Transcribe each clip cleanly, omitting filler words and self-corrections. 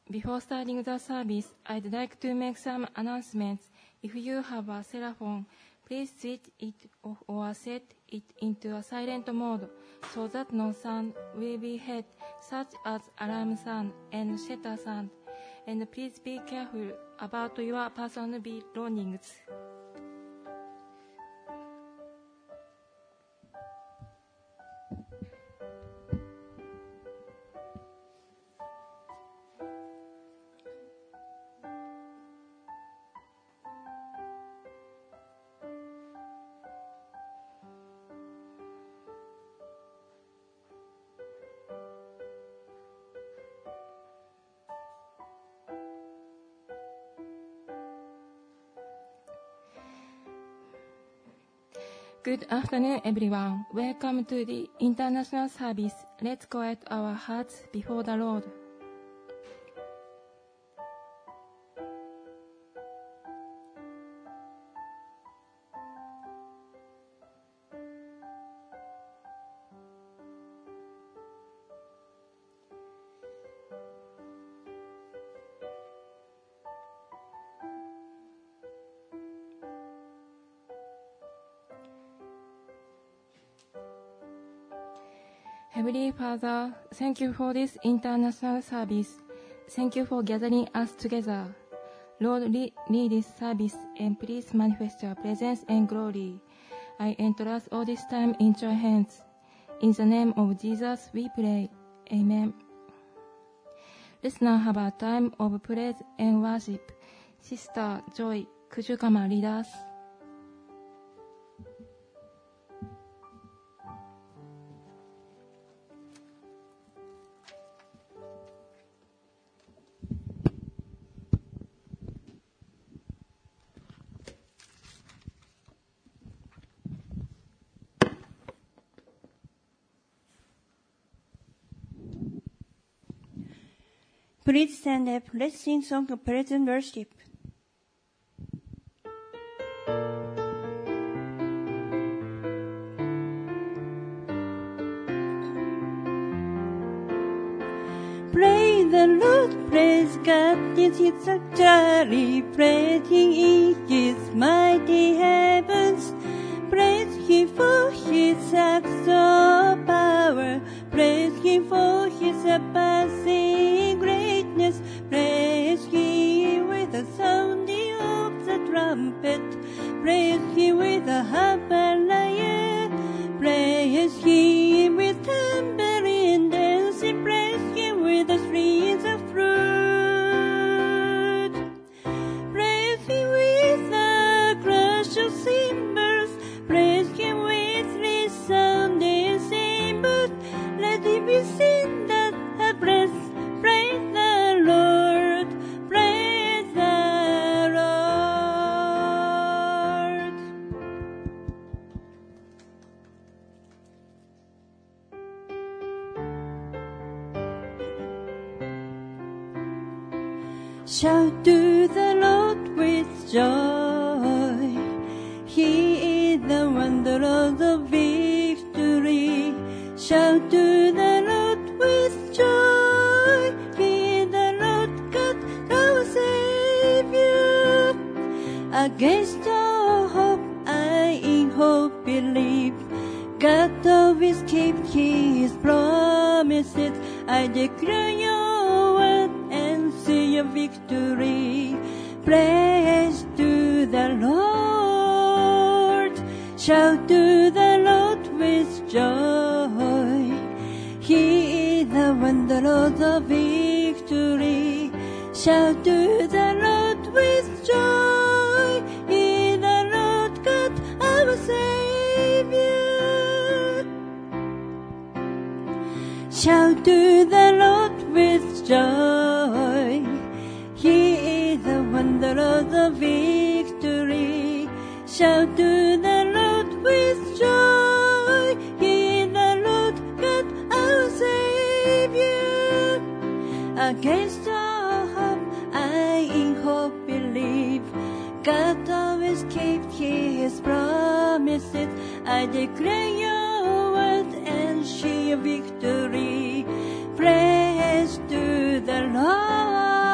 Before starting the service, I'd like to make some announcements. If you have a cell phone, please switch it off or set it into a silent mode so that no sound will be heard, such as alarm sound and shutter sound. And please be careful about your personal belongings. Good afternoon, everyone. Welcome to the international service. Let's quiet our hearts before the Lord. Heavenly Father, thank you for this international service. Thank you for gathering us together. Lord, lead this service and please manifest your presence and glory. I entrust all this time into your hands. In the name of Jesus we pray. Amen. Let's now have a time of praise and worship. Sister Joy, could you come and lead us? Please stand up. Let's sing song of praise and worship. Praise the Lord, praise God, this is sanctuary, praise Him in His mighty heavens, praise Him for His acts of power, praise Him for His surpassing greatness, praise Him with the sounding of the trumpet, praise Him with the harp and lyre, praise Him with tambourine dancing, praise Him with the strings of fruit, praise Him with the crash of cymbals, praise Him with resounding cymbals, let it be seen that a praise the Lord, praise the Lord. Shout to the Lord with joy, He is the wonder of the victory. Shout to the Lord with joy, He is the Lord God, our Savior. Against all hope, I in hope believe. God always keeps His promises. I declare your word and see your victory. Praise to the Lord. Shout to the Lord with joy. He is the wonder of the victory. Shout to the Lord with joy. He is the Lord God, our Savior. Shout to the Lord with joy. He is the wonder of the victory. Shout to the Lord with joy. He is the Lord God, our Savior. Against all hope, I in hope believe. God always keeps His promises. I declare your word and see your victory. Praise to the Lord.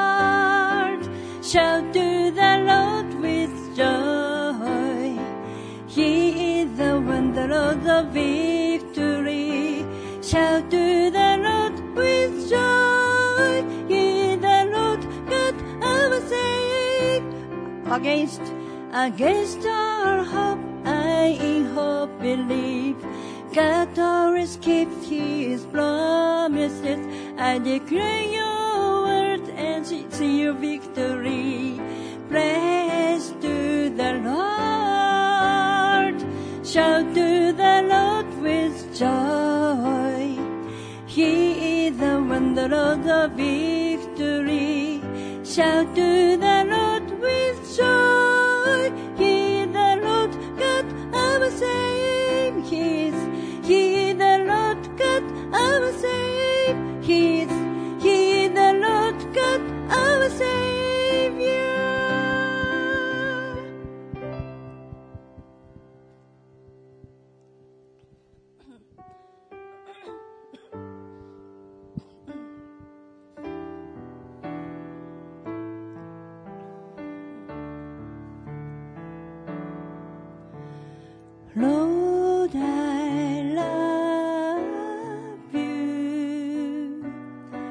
Shout to the Lord with joy. He is the one, the Lord of victory. Shout to the Lord with joy. He is the Lord God our Savior. Against our hope, I in hope believe. God always keeps His promises. I declare your word and see your victory. Praise to the Lord. Shout to the Lord with joy. He is the one, the Lord of victory. Shout to the Lord with joy. He is the Lord God our Savior. He is the Lord God our Savior. He is the Lord God our Savior. Lord, I love you.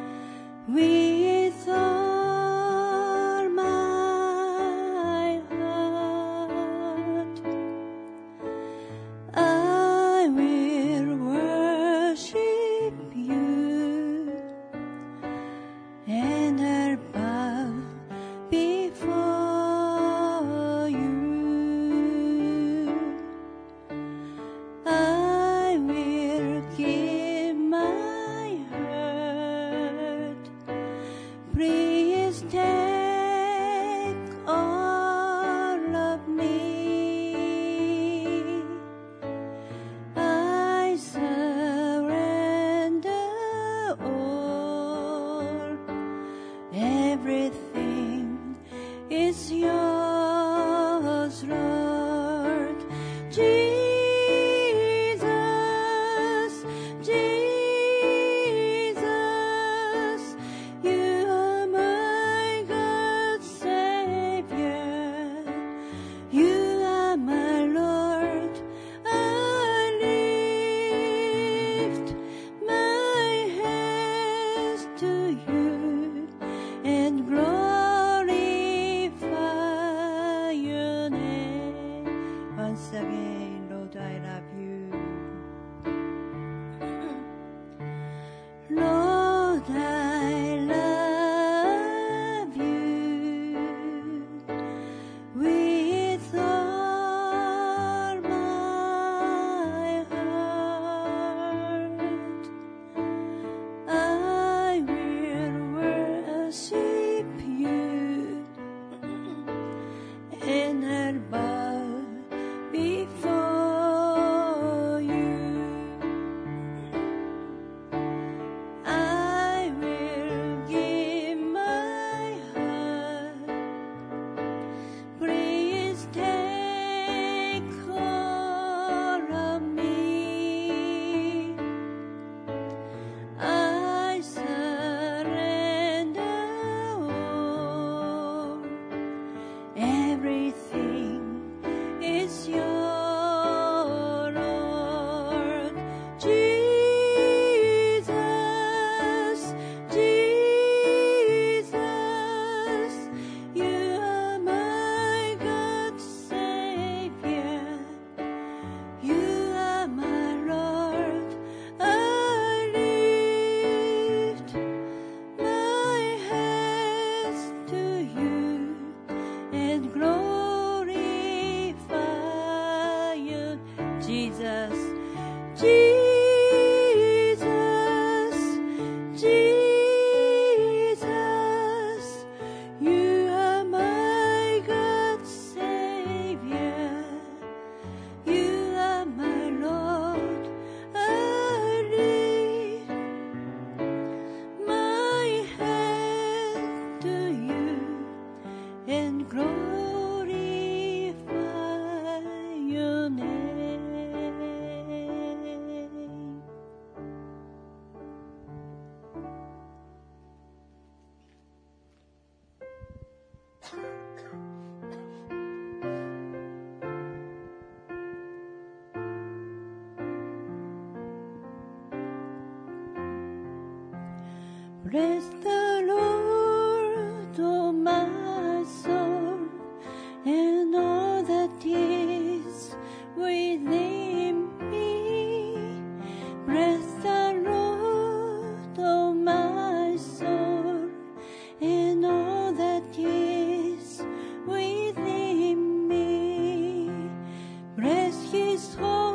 Bless the Lord, oh my soul, and all that is within me. Bless the Lord, oh my soul, and all that is within me. Bless His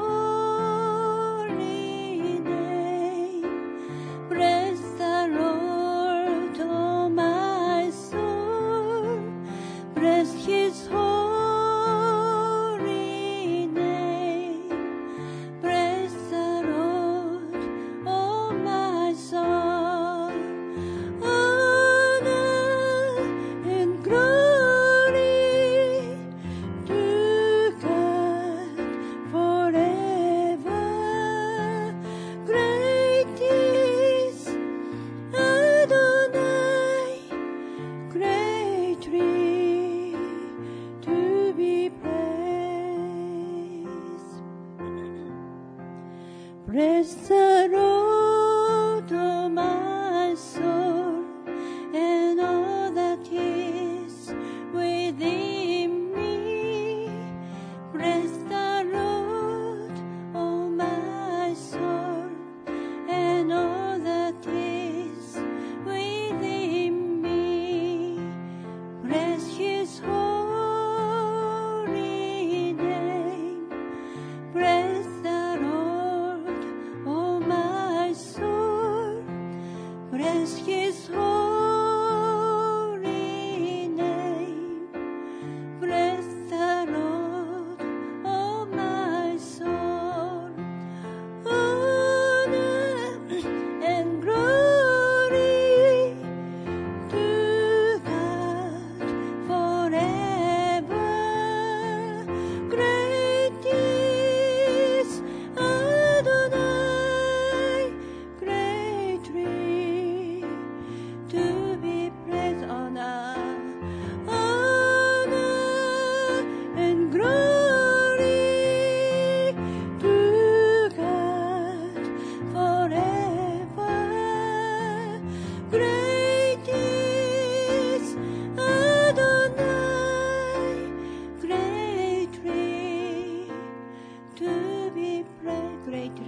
holy name. Bless the Lord, oh my soul. Bless His holy name. Bless the Lord, oh my soul. Honor and glory to God forever. Great is Adonai, greatly to be praised. Bless the Lord, oh my soul, and all that is within me. Bless the Lord, oh my soul, and all that is within me. Bless His holy name. Bless the Lord, oh my soul. Bless His holy name. Bless the Lord, oh my soul. Honor and glory to God forever. Great is Adonai, greatly to be praised. Honor and glory to God forever. Great is Adonai, greatly to be praised.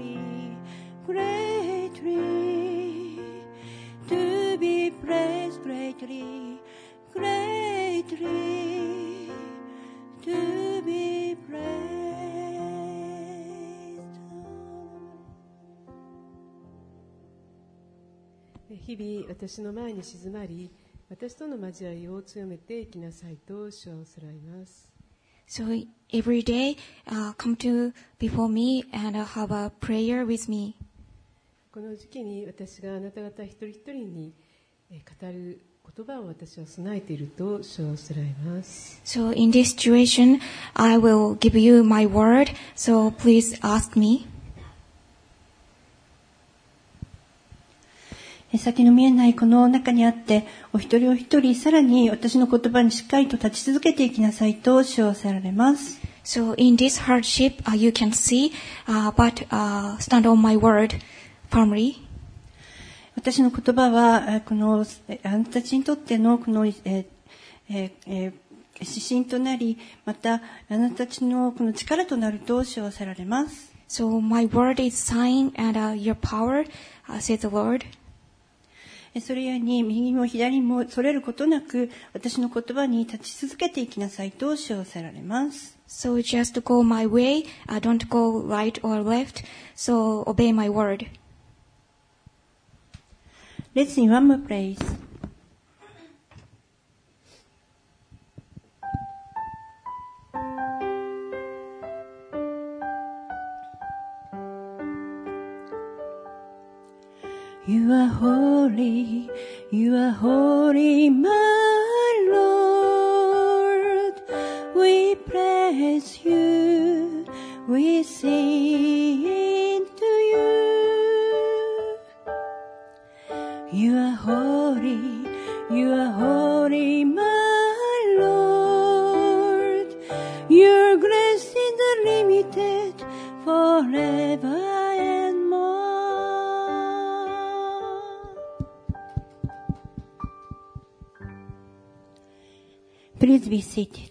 Greatly to be praised. Greatly to be praised. 日々私の前に静まり、私との交わりを強めていきなさいと主はおせらいます。 So every day, come to before me and have a prayer with me. この時期に私があなた方一人一人に語る言葉を私は備えていると主はおせらいます。 So in this situation, I will give you my word. So please ask me. 先の見えないこの中にあって、お一人お一人さらに私の言葉にしっかりと立ち続けていきなさいと主はおせられます。 So in this hardship, you can see, but stand on my word firmly. 私の言葉はこのあなたたちにとってのこの指針となり、またあなたたちのこの力となると主はおせられます。 So my word is sign and your power, says the Lord. それゆえに右も左もそれることなく私の言葉に立ち続けていきなさいと主はおせられます。 So just go my way, don't go right or left. So obey my word. Let's sing one more praise. You are holy, my Lord. We praise you, we sing to you. You are holy, my Lord. Your grace is unlimited forever and more. Please be seated.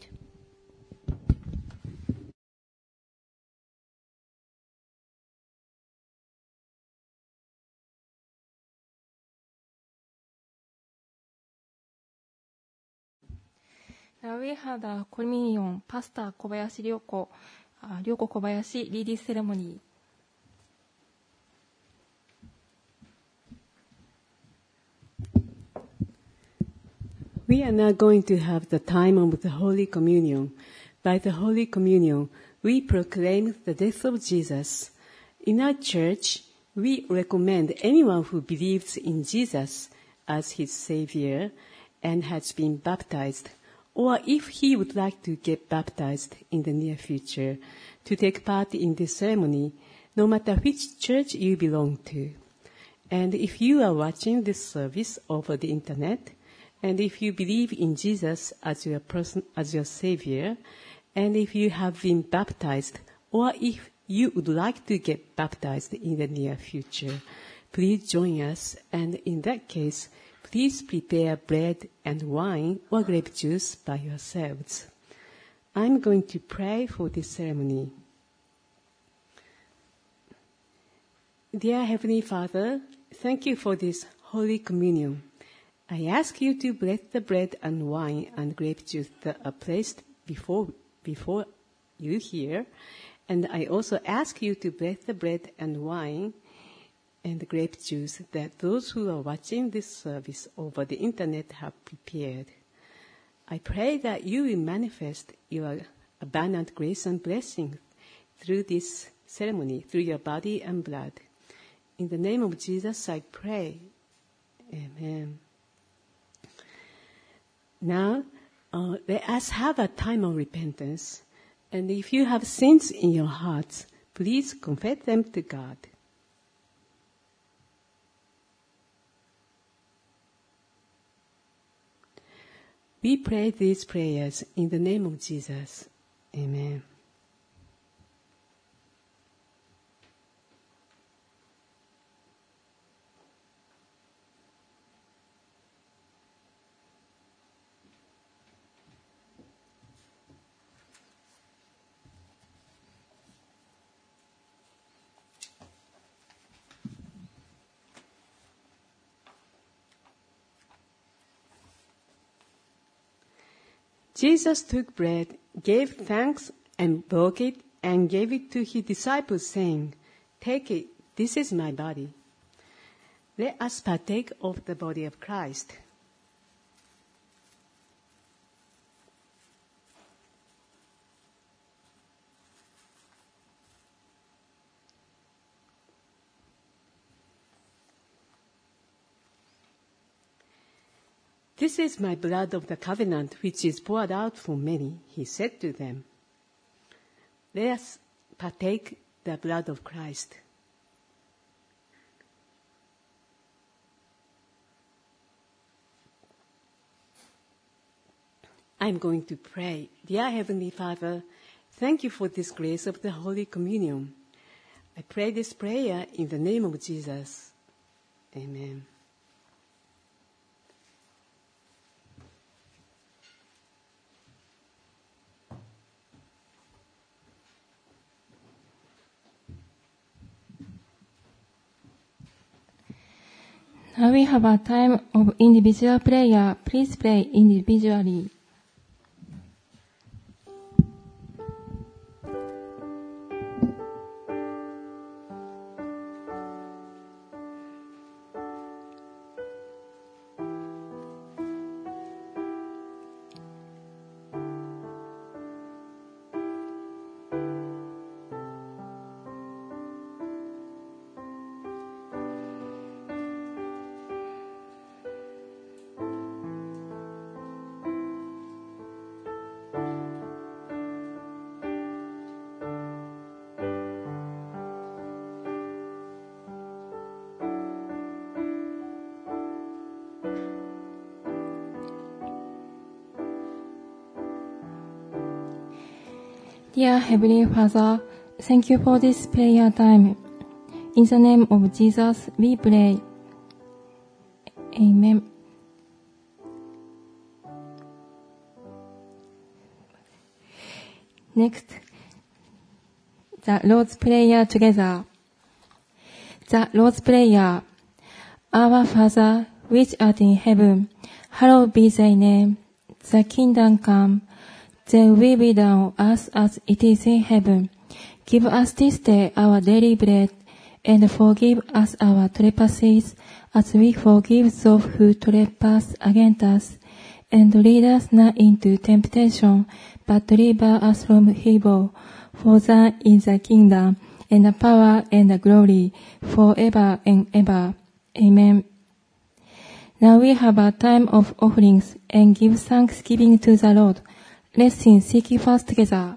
Now we had a communion, Pastor Kobayashi Ryoko Kobayashi lead this ceremony. We are now going to have the time of the Holy Communion. By the Holy Communion, we proclaim the death of Jesus. In our church, we recommend anyone who believes in Jesus as his Savior and has been baptized, or if he would like to get baptized in the near future, to take part in this ceremony, no matter which church you belong to. And if you are watching this service over the internet, and if you believe in Jesus as your Savior, and if you have been baptized, or if you would like to get baptized in the near future, please join us, and in that case, please prepare bread and wine or grape juice by yourselves. I'm going to pray for this ceremony. Dear Heavenly Father, thank you for this Holy Communion. I ask you to bless the bread and wine and grape juice that are placed before you here, and I also ask you to bless the bread and wine and the grape juice that those who are watching this service over the internet have prepared. I pray that you will manifest your abundant grace and blessing through this ceremony, through your body and blood. In the name of Jesus, I pray. Amen. Now, let us have a time of repentance. And if you have sins in your hearts, please confess them to God. We pray these prayers in the name of Jesus. Amen. Jesus took bread, gave thanks, and broke it, and gave it to his disciples, saying, "Take it, this is my body." Let us partake of the body of Christ. "This is my blood of the covenant, which is poured out for many," he said to them. Let us partake the blood of Christ. I'm going to pray. Dear Heavenly Father, thank you for this grace of the Holy Communion. I pray this prayer in the name of Jesus. Amen. Now we have a time of individual prayer. Please pray individually. Dear Heavenly Father, thank you for this prayer time. In the name of Jesus, we pray. Amen. Next, the Lord's Prayer together. The Lord's Prayer. Our Father, which art in heaven, hallowed be thy name. Thy kingdom come, thy will be done on earth as it is in heaven. Give us this day our daily bread, and forgive us our trespasses, as we forgive those who trespass against us. And lead us not into temptation, but deliver us from evil. For thine is the kingdom, and the power, and the glory, forever and ever. Amen. Now we have a time of offerings, and give thanksgiving to the Lord. Let's sing Seek Ye First together.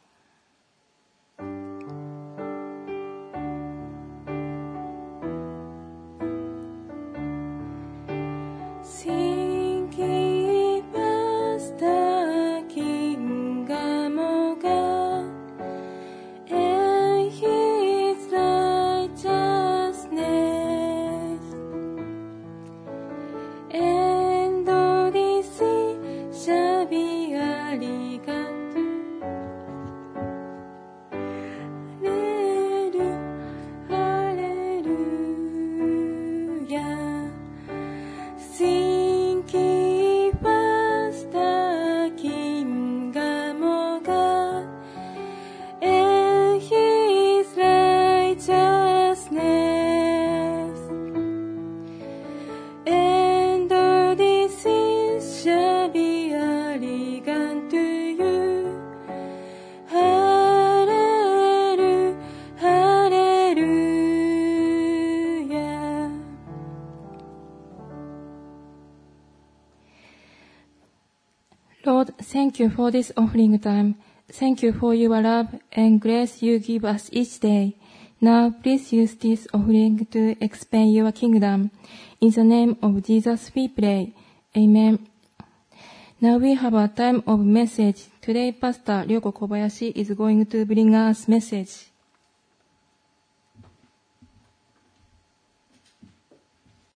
Lord, thank you for this offering time. Thank you for your love and grace you give us each day. Now, please use this offering to expand your kingdom. In the name of Jesus we pray. Amen. Now we have a time of message. Today, Pastor Ryoko Kobayashi is going to bring us message.